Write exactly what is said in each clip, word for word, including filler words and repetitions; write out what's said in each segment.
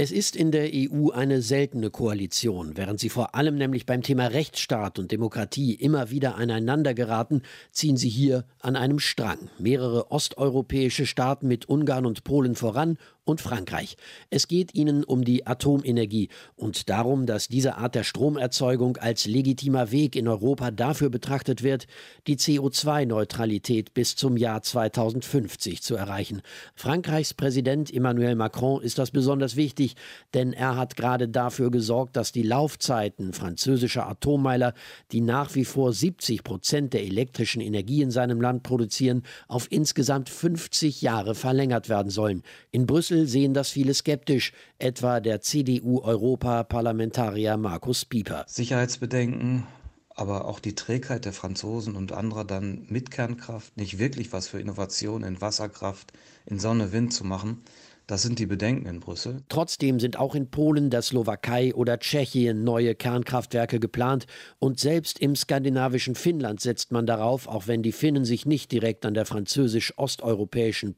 Es ist in der E U eine seltene Koalition. Während sie vor allem nämlich beim Thema Rechtsstaat und Demokratie immer wieder aneinander geraten, ziehen sie hier an einem Strang. Mehrere osteuropäische Staaten mit Ungarn und Polen voran und Frankreich. Es geht ihnen um die Atomenergie und darum, dass diese Art der Stromerzeugung als legitimer Weg in Europa dafür betrachtet wird, die C O zwei Neutralität bis zum Jahr zweitausendfünfzig zu erreichen. Frankreichs Präsident Emmanuel Macron ist das besonders wichtig, denn er hat gerade dafür gesorgt, dass die Laufzeiten französischer Atommeiler, die nach wie vor siebzig Prozent der elektrischen Energie in seinem Land produzieren, auf insgesamt fünfzig Jahre verlängert werden sollen. In Brüssel sehen das viele skeptisch, etwa der C D U-Europaparlamentarier Markus Pieper. Sicherheitsbedenken, aber auch die Trägheit der Franzosen und anderer dann mit Kernkraft nicht wirklich was für Innovation in Wasserkraft, in Sonne, Wind zu machen. Das sind die Bedenken in Brüssel. Trotzdem sind auch in Polen, der Slowakei oder Tschechien neue Kernkraftwerke geplant. Und selbst im skandinavischen Finnland setzt man darauf, auch wenn die Finnen sich nicht direkt an der französisch-osteuropäischen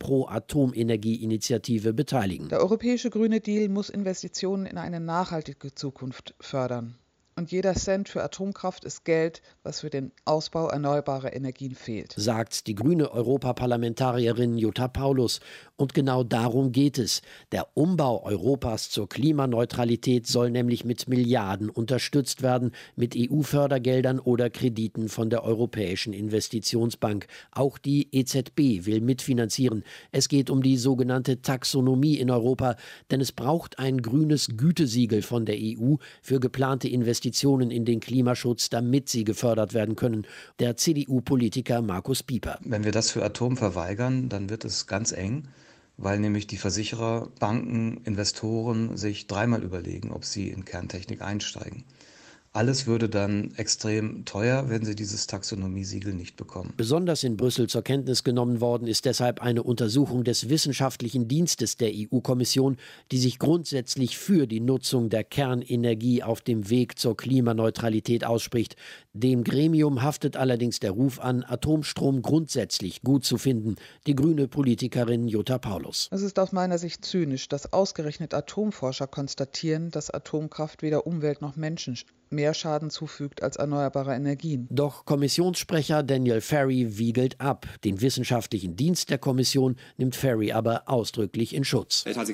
Pro-Atomenergie-Initiative beteiligen. Der europäische Grüne Deal muss Investitionen in eine nachhaltige Zukunft fördern. Und jeder Cent für Atomkraft ist Geld, was für den Ausbau erneuerbarer Energien fehlt, sagt die grüne Europaparlamentarierin Jutta Paulus. Und genau darum geht es. Der Umbau Europas zur Klimaneutralität soll nämlich mit Milliarden unterstützt werden, mit E U-Fördergeldern oder Krediten von der Europäischen Investitionsbank. Auch die E Z B will mitfinanzieren. Es geht um die sogenannte Taxonomie in Europa, denn es braucht ein grünes Gütesiegel von der E U für geplante Investitionen in den Klimaschutz, damit sie gefördert werden können. Der C D U-Politiker Markus Pieper. Wenn wir das für Atom verweigern, dann wird es ganz eng, weil nämlich die Versicherer, Banken, Investoren sich dreimal überlegen, ob sie in Kerntechnik einsteigen. Alles würde dann extrem teuer, wenn sie dieses Taxonomiesiegel nicht bekommen. Besonders in Brüssel zur Kenntnis genommen worden ist deshalb eine Untersuchung des Wissenschaftlichen Dienstes der E U-Kommission, die sich grundsätzlich für die Nutzung der Kernenergie auf dem Weg zur Klimaneutralität ausspricht. Dem Gremium haftet allerdings der Ruf an, Atomstrom grundsätzlich gut zu finden. Die grüne Politikerin Jutta Paulus. Es ist aus meiner Sicht zynisch, dass ausgerechnet Atomforscher konstatieren, dass Atomkraft weder Umwelt noch Menschen mehr Schaden zufügt als erneuerbare Energien. Doch Kommissionssprecher Daniel Ferry wiegelt ab. Den wissenschaftlichen Dienst der Kommission nimmt Ferry aber ausdrücklich in Schutz. Er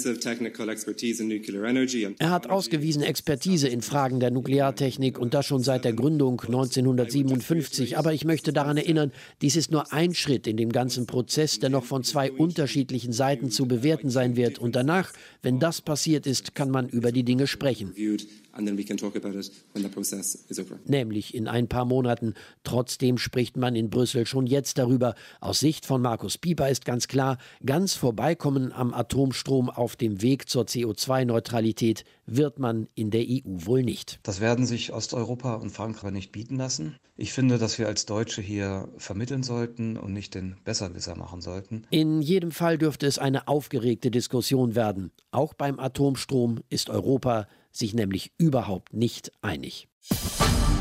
hat ausgewiesene Expertise in Fragen der Nukleartechnik und das schon seit der Gründung neunzehnhundertsiebenundfünfzig. Aber ich möchte daran erinnern, dies ist nur ein Schritt in dem ganzen Prozess, der noch von zwei unterschiedlichen Seiten zu bewerten sein wird. Und danach, wenn das passiert ist, kann man über die Dinge sprechen. Nämlich in ein paar Monaten. Trotzdem spricht man in Brüssel schon jetzt darüber. Aus Sicht von Markus Pieper ist ganz klar, ganz vorbeikommen am Atomstrom auf dem Weg zur C O zwei Neutralität wird man in der E U wohl nicht. Das werden sich Osteuropa und Frankreich nicht bieten lassen. Ich finde, dass wir als Deutsche hier vermitteln sollten und nicht den Besserwisser machen sollten. In jedem Fall dürfte es eine aufgeregte Diskussion werden. Auch beim Atomstrom ist Europa sich nämlich überhaupt nicht einig.